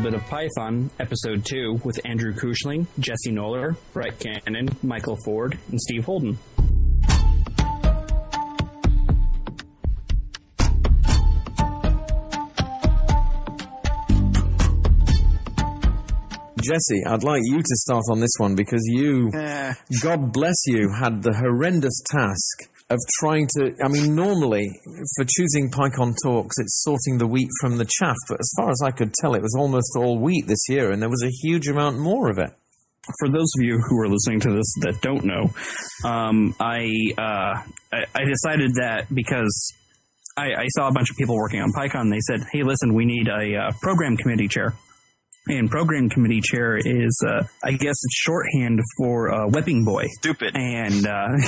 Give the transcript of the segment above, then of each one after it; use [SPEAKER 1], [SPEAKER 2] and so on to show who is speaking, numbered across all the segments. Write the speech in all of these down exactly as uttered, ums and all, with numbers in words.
[SPEAKER 1] Bit of Python, Episode two, with Andrew Kuchling, Jesse Noller, Brett Cannon, Michael Ford, and Steve Holden.
[SPEAKER 2] Jesse, I'd like you to start on this one because you, uh, God bless you, had the horrendous task of trying to, I mean, normally, for choosing PyCon talks, it's sorting the wheat from the chaff, but as far as I could tell, it was almost all wheat this year, and there was a huge amount more of it.
[SPEAKER 1] For those of you who are listening to this that don't know, um, I, uh, I I decided that because I, I saw a bunch of people working on PyCon, they said, hey, listen, we need a uh, program committee chair. And program committee chair is, uh, I guess it's shorthand for uh, whipping boy.
[SPEAKER 3] Stupid.
[SPEAKER 1] And uh,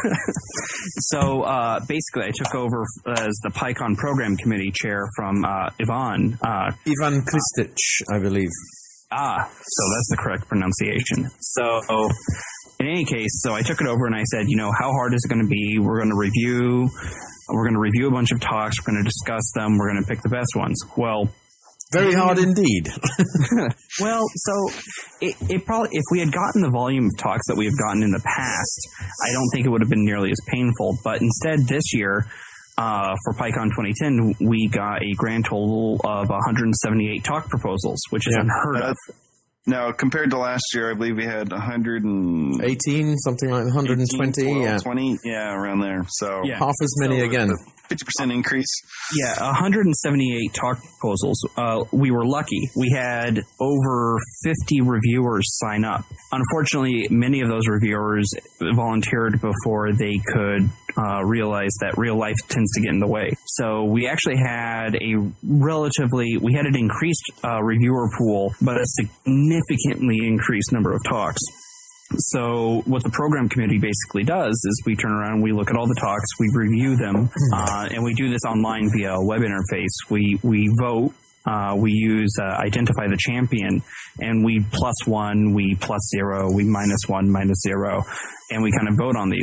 [SPEAKER 1] so uh, basically I took over as the PyCon program committee chair from uh, Ivan. Uh,
[SPEAKER 2] Ivan Kristich, I believe.
[SPEAKER 1] Ah, so that's the correct pronunciation. So in any case, so I took it over and I said, you know, how hard is it going to be? We're going to review, we're going to review a bunch of talks. We're going to discuss them. We're going to pick the best ones. Well,
[SPEAKER 2] very hard indeed.
[SPEAKER 1] Well, so it, it probably, if we had gotten the volume of talks that we have gotten in the past, I don't think it would have been nearly as painful. But instead, this year, uh, for PyCon twenty ten, we got a grand total of one hundred seventy-eight talk proposals, which is yeah. unheard of.
[SPEAKER 3] Now, compared to last year, I believe we had one hundred
[SPEAKER 2] eighteen, something like one hundred twenty.
[SPEAKER 3] eighteen, twelve,
[SPEAKER 2] yeah.
[SPEAKER 3] twenty, yeah, around there. So
[SPEAKER 1] yeah.
[SPEAKER 2] half as many
[SPEAKER 3] so
[SPEAKER 2] again.
[SPEAKER 3] fifty percent increase.
[SPEAKER 1] Yeah, one hundred seventy-eight talk proposals. Uh, we were lucky. We had over fifty reviewers sign up. Unfortunately, many of those reviewers volunteered before they could uh, realize that real life tends to get in the way. So we actually had a relatively, we had an increased uh, reviewer pool, but a significantly increased number of talks. So what the program committee basically does is we turn around, we look at all the talks, we review them, uh, and we do this online via a web interface. We we vote, uh, we use uh, identify the champion, and we plus one, we plus zero, we minus one, minus zero, and we kind of vote on these.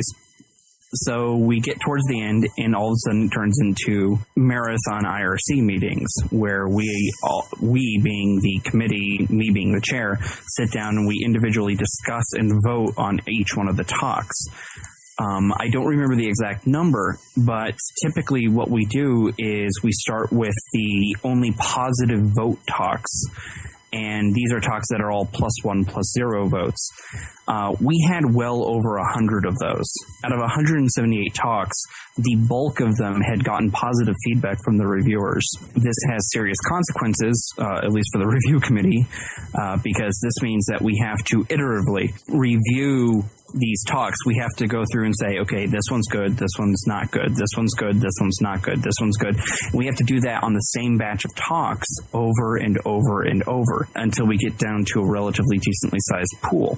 [SPEAKER 1] So we get towards the end, and all of a sudden it turns into marathon I R C meetings, where we, all, we being the committee, me being the chair, sit down and we individually discuss and vote on each one of the talks. Um, I don't remember the exact number, but typically what we do is we start with the only positive vote talks, and these are talks that are all plus one, plus zero votes. Uh, we had well over one hundred of those. Out of one hundred seventy-eight talks, the bulk of them had gotten positive feedback from the reviewers. This has serious consequences, uh, at least for the review committee, uh, because this means that we have to iteratively review these talks. We have to go through and say, okay, this one's good, this one's not good, this one's good, this one's not good, this one's good. We have to do that on the same batch of talks over and over and over until we get down to a relatively decently sized pool.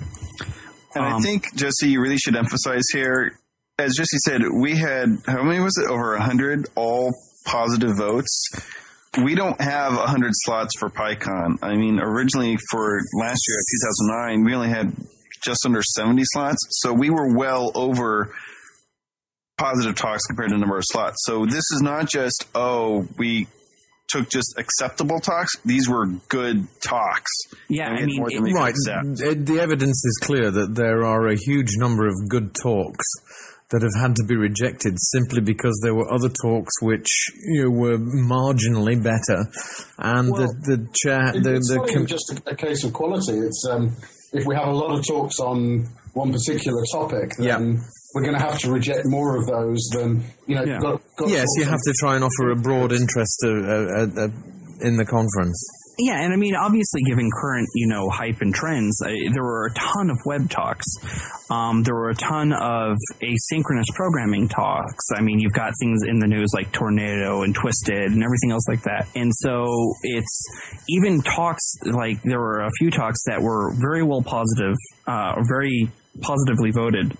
[SPEAKER 3] And
[SPEAKER 1] um,
[SPEAKER 3] I think, Jesse, you really should emphasize here, as Jesse said, we had, how many was it? Over one hundred all positive votes. We don't have one hundred slots for PyCon. I mean, originally for last year, two thousand nine, we only had just under seventy slots. So we were well over positive talks compared to the number of slots. So this is not just, oh, we took just acceptable talks. These were good talks.
[SPEAKER 1] Yeah, I mean, it,
[SPEAKER 2] we right. It, the evidence is clear that there are a huge number of good talks that have had to be rejected simply because there were other talks which, you know, were marginally better, and
[SPEAKER 4] well,
[SPEAKER 2] the the chair.
[SPEAKER 4] It,
[SPEAKER 2] the,
[SPEAKER 4] it's
[SPEAKER 2] the
[SPEAKER 4] not
[SPEAKER 2] com-
[SPEAKER 4] even just a, a case of quality. It's um, if we have a lot of talks on one particular topic, then yeah. we're going to have to reject more of those than, you know.
[SPEAKER 1] Yeah.
[SPEAKER 4] Got, got
[SPEAKER 2] yes, you have to try and offer a broad interest uh, uh, uh, in the conference.
[SPEAKER 1] Yeah, and I mean, obviously, given current, you know, hype and trends, uh, there were a ton of web talks. Um, there were a ton of asynchronous programming talks. I mean, you've got things in the news like Tornado and Twisted and everything else like that. And so it's even talks, like there were a few talks that were very well positive, uh, very positively voted.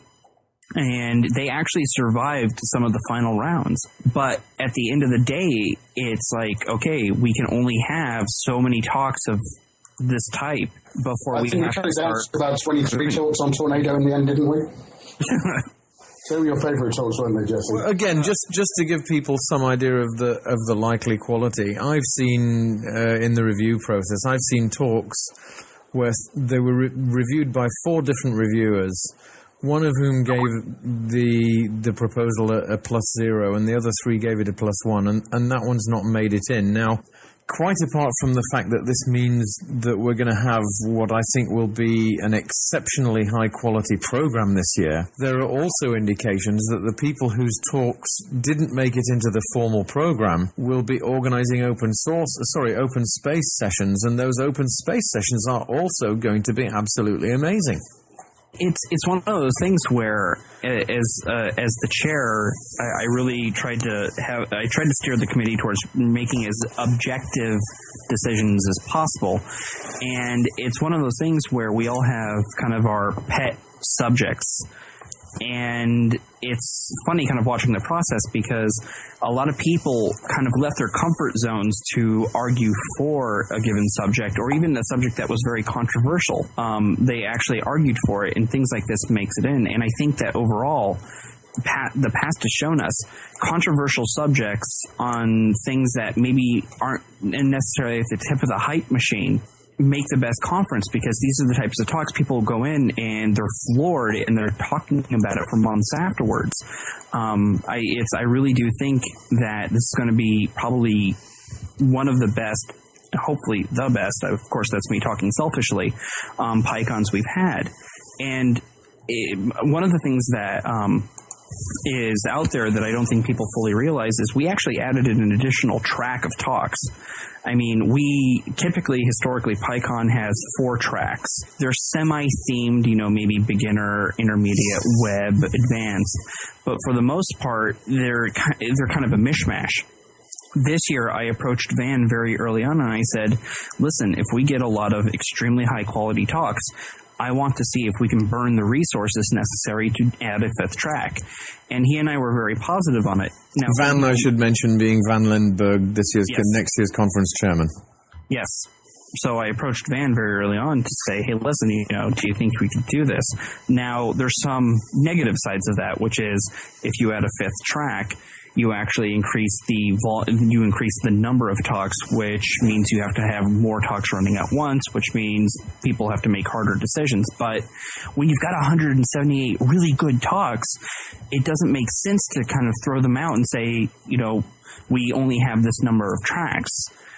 [SPEAKER 1] And they actually survived some of the final rounds. But at the end of the day, it's like, okay, we can only have so many talks of this type before
[SPEAKER 4] I
[SPEAKER 1] we
[SPEAKER 4] think
[SPEAKER 1] have
[SPEAKER 4] we
[SPEAKER 1] to start.
[SPEAKER 4] About twenty-three talks on Tornado in the end, didn't we? They were your favourite talks, weren't they, Jesse?
[SPEAKER 2] Well, again, just, just to give people some idea of the of the likely quality, I've seen uh, in the review process, I've seen talks where they were re- reviewed by four different reviewers, one of whom gave the the proposal a, a plus zero, and the other three gave it a plus one, and, and that one's not made it in. Now, quite apart from the fact that this means that we're going to have what I think will be an exceptionally high-quality program this year, there are also indications that the people whose talks didn't make it into the formal program will be organizing open source, sorry, open space sessions, and those open space sessions are also going to be absolutely amazing.
[SPEAKER 1] It's it's one of those things where, as uh, as the chair, I, I really tried to have I tried to steer the committee towards making as objective decisions as possible, and it's one of those things where we all have kind of our pet subjects. And it's funny kind of watching the process because a lot of people kind of left their comfort zones to argue for a given subject or even a subject that was very controversial. Um, they actually argued for it, and things like this makes it in. And I think that overall, pa- the past has shown us controversial subjects on things that maybe aren't necessarily at the tip of the hype machine make the best conference, because these are the types of talks people go in and they're floored and they're talking about it for months afterwards. Um, I, it's, I really do think that this is going to be probably one of the best, hopefully the best, of course that's me talking selfishly, um, PyCons we've had. And it, one of the things that um, is out there that I don't think people fully realize is we actually added an additional track of talks. I mean, we typically, historically, PyCon has four tracks. They're semi-themed, you know, maybe beginner, intermediate, web, advanced. But for the most part, they're they're kind of a mishmash. This year, I approached Van very early on, and I said, listen, if we get a lot of extremely high-quality talks, I want to see if we can burn the resources necessary to add a fifth track. And he and I were very positive on it. Now,
[SPEAKER 2] Van, I should mention, being Van Lindberg, this year's
[SPEAKER 1] yes.
[SPEAKER 2] next year's conference chairman.
[SPEAKER 1] Yes. So I approached Van very early on to say, hey, listen, you know, do you think we could do this? Now, there's some negative sides of that, which is if you add a fifth track, you actually increase the vol- you increase the number of talks, which means you have to have more talks running at once, which means people have to make harder decisions. But when you've got one hundred seventy-eight really good talks, it doesn't make sense to kind of throw them out and say, you know, we only have this number of tracks.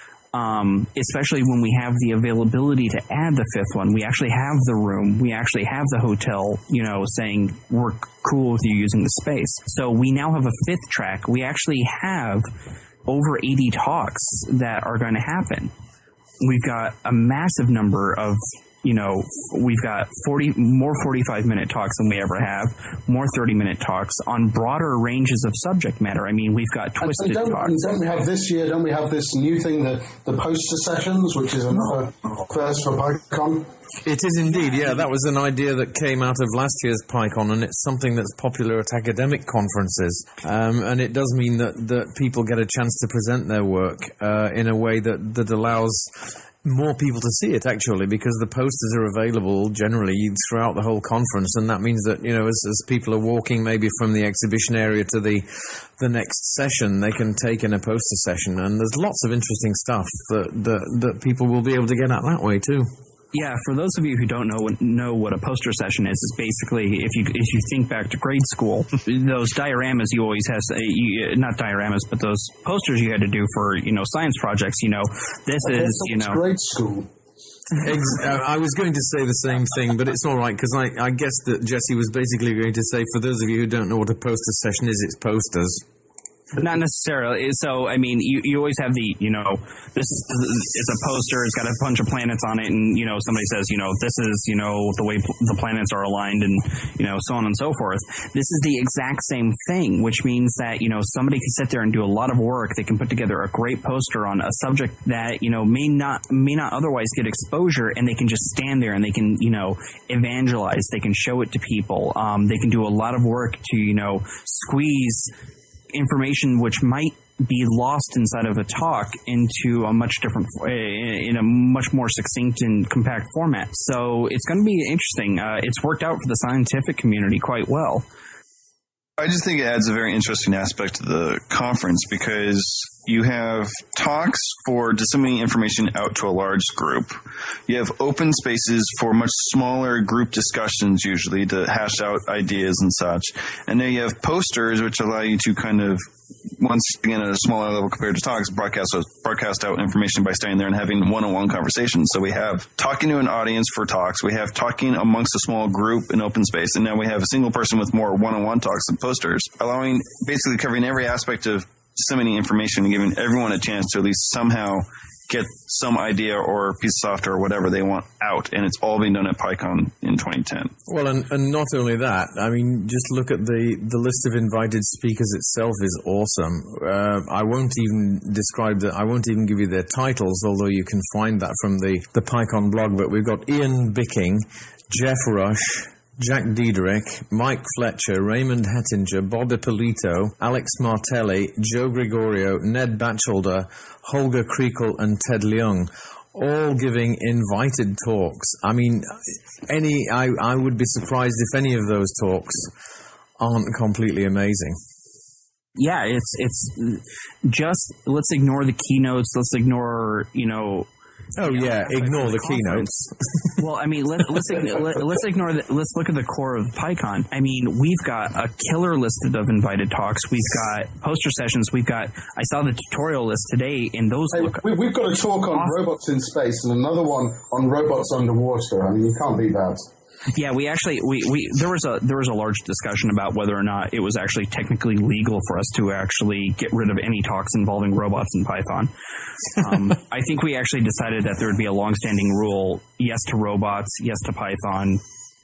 [SPEAKER 1] Um, especially when we have the availability to add the fifth one. We actually have the room. We actually have the hotel, you know, saying we're cool with you using the space. So we now have a fifth track. We actually have over eighty talks that are going to happen. We've got a massive number of, you know, we've got forty more forty-five minute talks than we ever have, more thirty minute talks on broader ranges of subject matter. I mean, we've got twisted
[SPEAKER 4] and don't,
[SPEAKER 1] talks.
[SPEAKER 4] Don't we have this year, don't we have this new thing, the, the poster sessions, which is another first for PyCon?
[SPEAKER 2] It is indeed, yeah. That was an idea that came out of last year's PyCon, and it's something that's popular at academic conferences. Um, and it does mean that, that people get a chance to present their work uh, in a way that, that allows more people to see it, actually, because the posters are available generally throughout the whole conference, and that means that, you know, as, as people are walking maybe from the exhibition area to the the next session, they can take in a poster session, and there's lots of interesting stuff that, that, that people will be able to get at that way, too.
[SPEAKER 1] Yeah, for those of you who don't know know what a poster session is, is basically if you if you think back to grade school, those dioramas you always have, you, not dioramas, but those posters you had to do for, you know, science projects. You know, this
[SPEAKER 4] I
[SPEAKER 1] is you know
[SPEAKER 4] grade school.
[SPEAKER 2] Ex- I was going to say the same thing, but it's all right, because I, I guess that Jesse was basically going to say, for those of you who don't know what a poster session is, it's posters.
[SPEAKER 1] Not necessarily. So, I mean, you, you always have the, you know, this is, it's a poster, it's got a bunch of planets on it, and, you know, somebody says, you know, this is, you know, the way pl- the planets are aligned, and, you know, so on and so forth. This is the exact same thing, which means that, you know, somebody can sit there and do a lot of work. They can put together a great poster on a subject that, you know, may not, may not otherwise get exposure, and they can just stand there and they can, you know, evangelize. They can show it to people. Um, they can do a lot of work to, you know, squeeze information which might be lost inside of a talk into a much different, in a much more succinct and compact format. So it's going to be interesting. Uh, it's worked out for the scientific community quite well.
[SPEAKER 3] I just think it adds a very interesting aspect to the conference because you have talks for disseminating information out to a large group. You have open spaces for much smaller group discussions usually to hash out ideas and such. And then you have posters which allow you to kind of, once again at a smaller level compared to talks, broadcast broadcast out information by standing there and having one-on-one conversations. So we have talking to an audience for talks, we have talking amongst a small group in open space, and now we have a single person with more one-on-one talks and posters, allowing basically covering every aspect of disseminating information and giving everyone a chance to at least somehow get some idea or piece of software or whatever they want out, and it's all being done at PyCon in twenty ten.
[SPEAKER 2] Well, and, and not only that, I mean, just look at the, the list of invited speakers itself is awesome. Uh, I won't even describe that. I won't even give you their titles, although you can find that from the, the PyCon blog. But we've got Ian Bicking, Jeff Rush, Jack Diederich, Mike Fletcher, Raymond Hettinger, Bob Ippolito, Alex Martelli, Joe Gregorio, Ned Batchelder, Holger Kriekel, and Ted Leung, all giving invited talks. I mean, any I, I would be surprised if any of those talks aren't completely amazing.
[SPEAKER 1] Yeah, it's it's just, let's ignore the keynotes. Let's ignore, you know,
[SPEAKER 2] Oh you know, yeah, ignore the, the keynotes.
[SPEAKER 1] Well, I mean, let, let's let, let's ignore the, let's look at the core of PyCon. I mean, we've got a killer list of invited talks. We've got poster sessions. We've got. I saw the tutorial list today, and those
[SPEAKER 4] hey,
[SPEAKER 1] look.
[SPEAKER 4] We, we've got a talk on awesome. robots in space, and another one on robots underwater. I mean, you can't beat that.
[SPEAKER 1] Yeah, we actually we, we there was a there was a large discussion about whether or not it was actually technically legal for us to actually get rid of any talks involving robots in Python. Um, I think we actually decided that there would be a longstanding rule: yes to robots, yes to Python,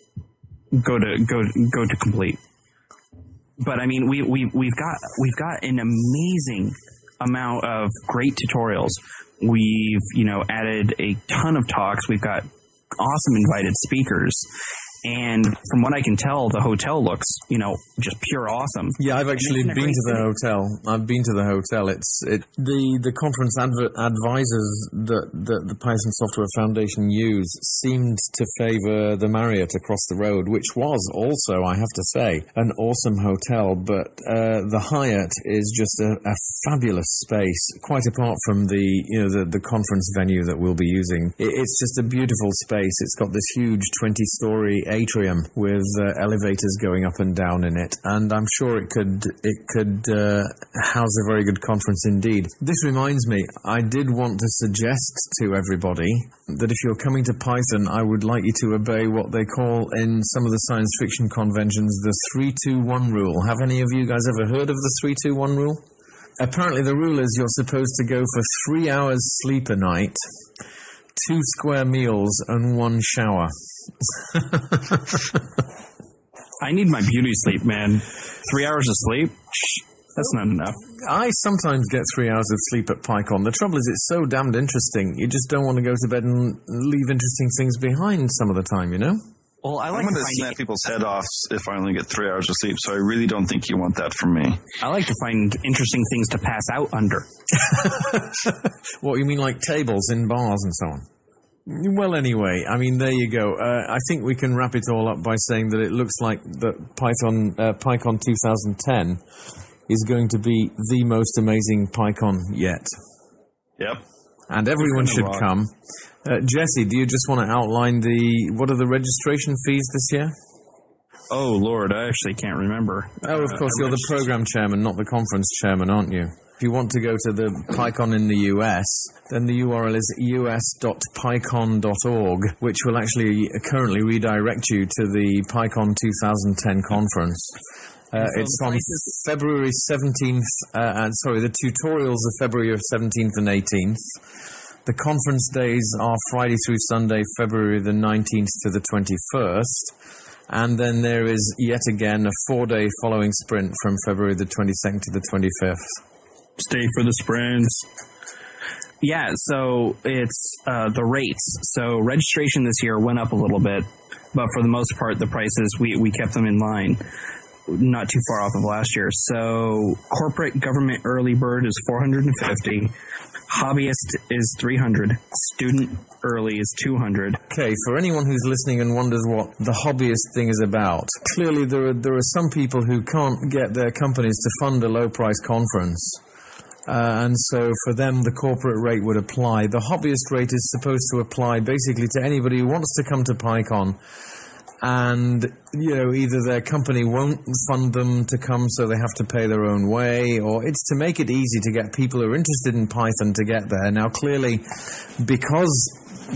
[SPEAKER 1] go to go go to complete. But I mean, we we we've got we've got an amazing amount of great tutorials. We've you know added a ton of talks. We've got awesome invited speakers, and from what I can tell, the hotel looks, you know, just pure awesome.
[SPEAKER 2] Yeah, I've actually been to the hotel. I've been to the hotel. It's it the the conference adver- advisors that, that the Python Software Foundation use seemed to favor the Marriott across the road, which was also, I have to say, an awesome hotel. But uh, the Hyatt is just a, a fabulous space, quite apart from the you know the, the conference venue that we'll be using. It, it's just a beautiful space. It's got this huge twenty-story atrium with uh, elevators going up and down in it, and I'm sure it could it could uh, house a very good conference indeed. This reminds me, I did want to suggest to everybody that if you're coming to Python, I would like you to obey what they call in some of the science fiction conventions the three two one rule. Have any of you guys ever heard of the three two one rule? Apparently the rule is you're supposed to go for three hours sleep a night, two square meals, and one shower.
[SPEAKER 1] I need my beauty sleep, man. Three hours of sleep? That's not enough.
[SPEAKER 2] I sometimes get three hours of sleep at PyCon. The trouble is it's so damned interesting. You just don't want to go to bed and leave interesting things behind some of the time, you know?
[SPEAKER 1] Well, I like
[SPEAKER 3] I'm going to snap people's head off if I only get three hours of sleep, so I really don't think you want that from me.
[SPEAKER 1] I like to find interesting things to pass out under.
[SPEAKER 2] What, you mean like tables in bars and so on? Well, anyway, I mean, there you go. Uh, I think we can wrap it all up by saying that it looks like that Python, uh, PyCon twenty ten is going to be the most amazing PyCon yet.
[SPEAKER 3] Yep.
[SPEAKER 2] And everyone should rock. come. Uh, Jesse, do you just want to outline the, what are the registration fees this year?
[SPEAKER 1] Oh, Lord, I actually can't remember.
[SPEAKER 2] Oh, of course, uh, you're the program chairman, not the conference chairman, aren't you? If you want to go to the PyCon in the U S, then the U R L is u s dot pycon dot org, which will actually currently redirect you to the PyCon twenty ten conference. Uh, it's on February seventeenth, uh, and sorry, the tutorials are February seventeenth and eighteenth. The conference days are Friday through Sunday, February the nineteenth to the twenty-first. And then there is yet again a four-day following sprint from February the twenty-second to the twenty-fifth.
[SPEAKER 1] Stay for the sprints. Yeah, so it's uh, the rates. So registration this year went up a little bit, but for the most part, the prices, we, we kept them in line. not too far off of last year. So corporate government early bird is four hundred fifty. Hobbyist is three hundred. Student early is two hundred.
[SPEAKER 2] Okay, for anyone who's listening and wonders what the hobbyist thing is about, clearly there are, there are some people who can't get their companies to fund a low-price conference. Uh, and so for them, the corporate rate would apply. The hobbyist rate is supposed to apply basically to anybody who wants to come to PyCon. And, you know, either their company won't fund them to come, so they have to pay their own way, or it's to make it easy to get people who are interested in Python to get there. Now, clearly, because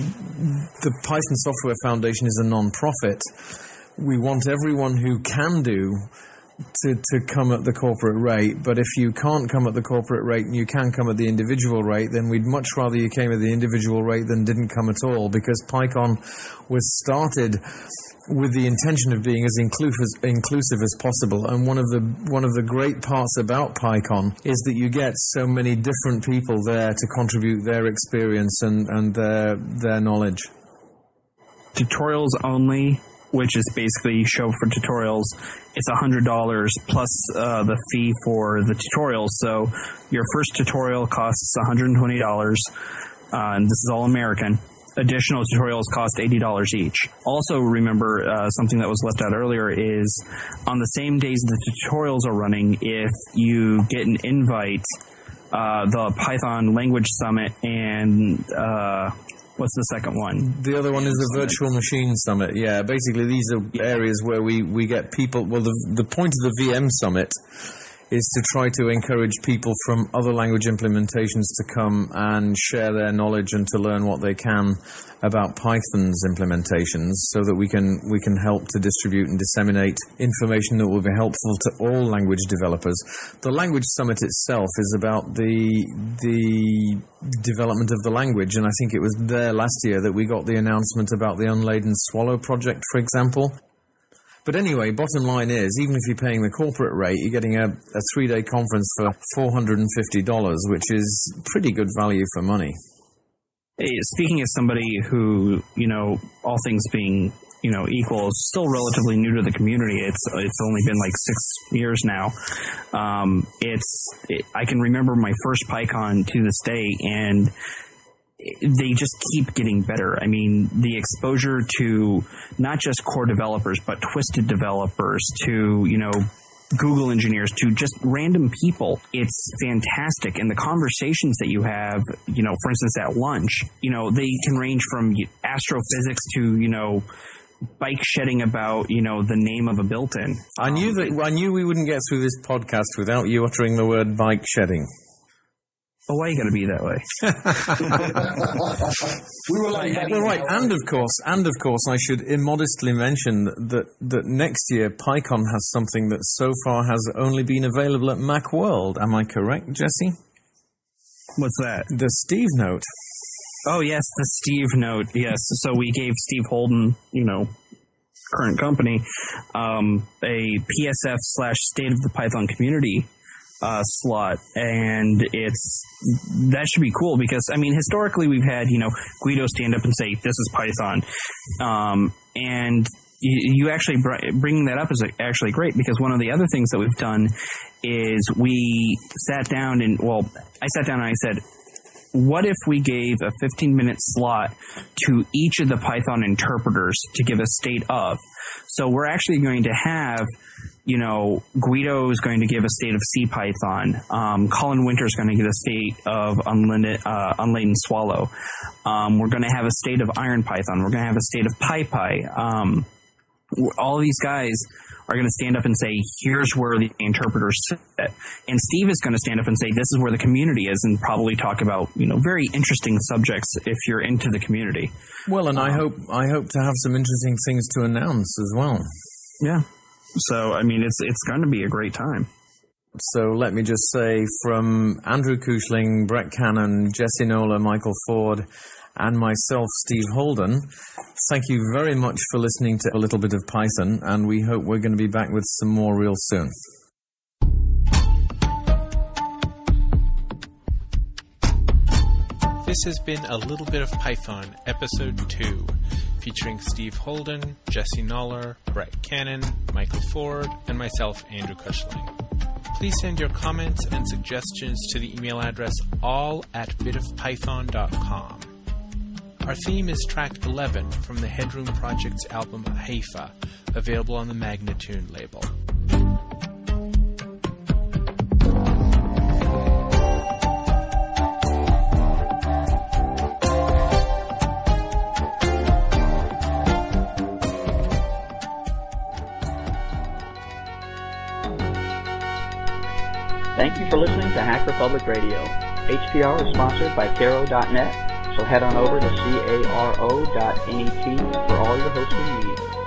[SPEAKER 2] the Python Software Foundation is a non-profit, we want everyone who can do to, to come at the corporate rate. But if you can't come at the corporate rate and you can come at the individual rate, then we'd much rather you came at the individual rate than didn't come at all, because PyCon was started with the intention of being as inclusive, inclusive as possible. And one of the one of the great parts about PyCon is that you get so many different people there to contribute their experience and, and their their knowledge.
[SPEAKER 1] Tutorials only, which is basically show for tutorials, it's one hundred dollars plus uh, the fee for the tutorials. So your first tutorial costs one hundred twenty dollars, uh, and this is all American. Additional tutorials cost eighty dollars each. Also remember, uh, something that was left out earlier is on the same days the tutorials are running, if you get an invite, uh, the Python Language Summit and uh, what's the second one?
[SPEAKER 2] The other one is the Virtual Machine Summit. Yeah, basically these are areas where we, we get people. Well, the, the point of the V M Summit is to try to encourage people from other language implementations to come and share their knowledge and to learn what they can about Python's implementations, so that we can we can help to distribute and disseminate information that will be helpful to all language developers. The Language Summit itself is about the the development of the language, and I think it was there last year that we got the announcement about the Unladen Swallow project, for example. But anyway, bottom line is, even if you're paying the corporate rate, you're getting a, a three-day conference for four hundred fifty dollars, which is pretty good value for money.
[SPEAKER 1] Hey, speaking as somebody who, you know, all things being, you know, equal, is still relatively new to the community. It's it's only been like six years now. Um, it's it, I can remember my first PyCon to this day, and they just keep getting better. I mean, the exposure to not just core developers, but twisted developers, to, you know, Google engineers, to just random people. It's fantastic. And the conversations that you have, you know, for instance, at lunch, you know, they can range from astrophysics to, you know, bike shedding about, you know, the name of a built-in.
[SPEAKER 2] I knew that. I knew we wouldn't get through this podcast without you uttering the word bike shedding.
[SPEAKER 1] Oh, why are you going to be that way?
[SPEAKER 4] we were like,
[SPEAKER 2] well, right, and of course, and of course, I should immodestly mention that that next year PyCon has something that so far has only been available at Macworld. Am I correct, Jesse?
[SPEAKER 1] What's that?
[SPEAKER 2] The Steve Note.
[SPEAKER 1] Oh yes, the Steve Note. Yes, so we gave Steve Holden, you know, current company, um, a P S F slash State of the Python Community Uh, slot, and it's that should be cool, because I mean, historically we've had, you know, Guido stand up and say this is Python, um, and you, you actually br- bringing that up is actually great, because one of the other things that we've done is we sat down and well I sat down and I said, what if we gave a fifteen minute slot to each of the Python interpreters to give a state of? So we're actually going to have, you know, Guido is going to give a state of CPython. Um, Colin Winter is going to give a state of Unladen, uh, Unladen Swallow. Um, we're going to have a state of IronPython. We're going to have a state of PyPy. Um, all of these guys are going to stand up and say, here's where the interpreters sit. And Steve is going to stand up and say, this is where the community is, and probably talk about, you know, very interesting subjects if you're into the community.
[SPEAKER 2] Well, and um, I hope I hope to have some interesting things to announce as well.
[SPEAKER 1] Yeah. So, I mean, it's it's going to be a great time.
[SPEAKER 2] So let me just say, from Andrew Kuchling, Brett Cannon, Jesse Nola, Michael Ford, and myself, Steve Holden, thank you very much for listening to A Little Bit of Python, and we hope we're going to be back with some more real soon.
[SPEAKER 5] This has been A Little Bit of Python, Episode two. featuring Steve Holden, Jesse Noller, Brett Cannon, Michael Ford, and myself, Andrew Cushling. Please send your comments and suggestions to the email address all at bit of python dot com. Our theme is track eleven from the Headroom Project's album Haifa, available on the Magnatune label.
[SPEAKER 6] Thank you for listening to Hacker Public Radio. H P R is sponsored by Caro dot net, so head on over to caro dot net for all your hosting needs.